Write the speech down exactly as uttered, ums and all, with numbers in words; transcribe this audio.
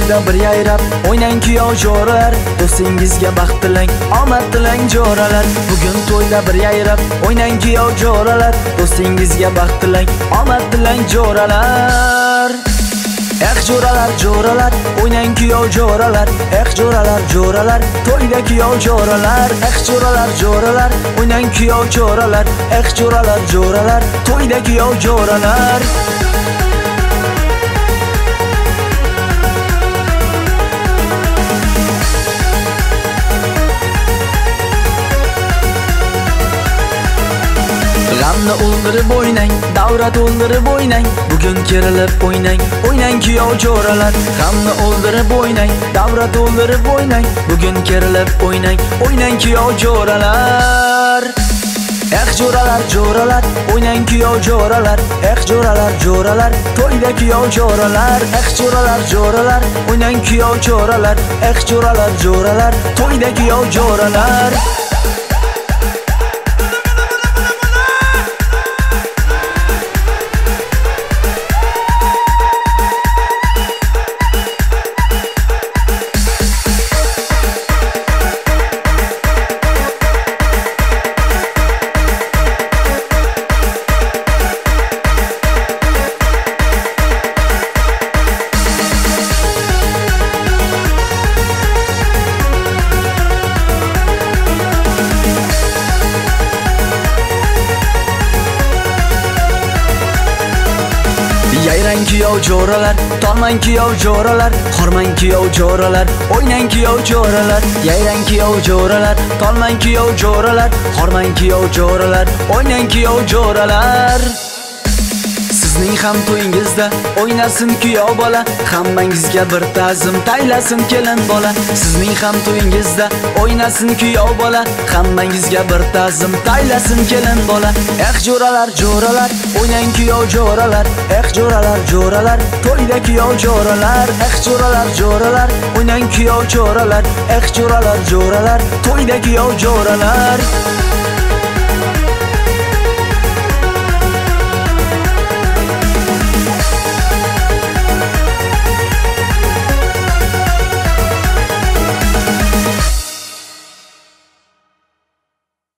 to'yda bir yayrab o'ynang kuyov jo'ralar, do'stingizga baxt tilang, omad tilang jo'ralar. Bugun to'yda bir yayrab o'ynang kuyov jo'ralar, do'stingizga baxt tilang, omad tilang jo'ralar. Eh jo'ralar jo'ralar, o'ynang kuyov jo'ralar, eh jo'ralar jo'ralar, to'yda kuyov jo'ralar. Eh jo'ralar jo'ralar, o'ynang kuyov jo'ralar, eh jo'ralar jo'ralar, to'yda kuyov jo'ralar. G'amni o'ldirib o'ynang, davra to'ldirib o'ynang, bugun kerilib o'ynang, o'ynang kuyov jo'ralar. G'amni o'ldirib o'ynang, davra to'ldirib o'ynang, bugun kerilib o'ynang, o'ynang kuyov jo'ralar. Eh jo'ralar jo'ralar, o'ynang kuyov jo'ralar, eh jo'ralar jo'ralar, to'yda kuyov jo'ralar. Eh jo'ralar jo'ralar, o'ynang kuyov jo'ralar, eh jo'ralar jo'ralar, to'yda kuyov jo'ralar. Yayrang kuyov jo'ralar, tolmang kuyov jo'ralar, xormang kuyov jo'ralar, o'ynang kuyov jo'ralar. Yayrang kuyov jo'ralar, tolmang kuyov jo'ralar, xormang kuyov jo'ralar, o'ynang kuyov jo'ralar. Sizning ham to'yingizda o'ynasin kuyov bola, hammangizga bir ta'zim taylasin kelin bola. Sizning ham to'yingizda o'ynasin kuyov bola, hammangizga bir ta'zim taylasin kelin bola. Eh jo'ralar jo'ralar, o'ynang kuyov jo'ralar, eh jo'ralar jo'ralar, to'yda kuyov jo'ralar. Eh jo'ralar jo'ralar, o'ynang kuyov jo'ralar, eh jo'ralar jo'ralar, to'yda kuyov jo'ralar.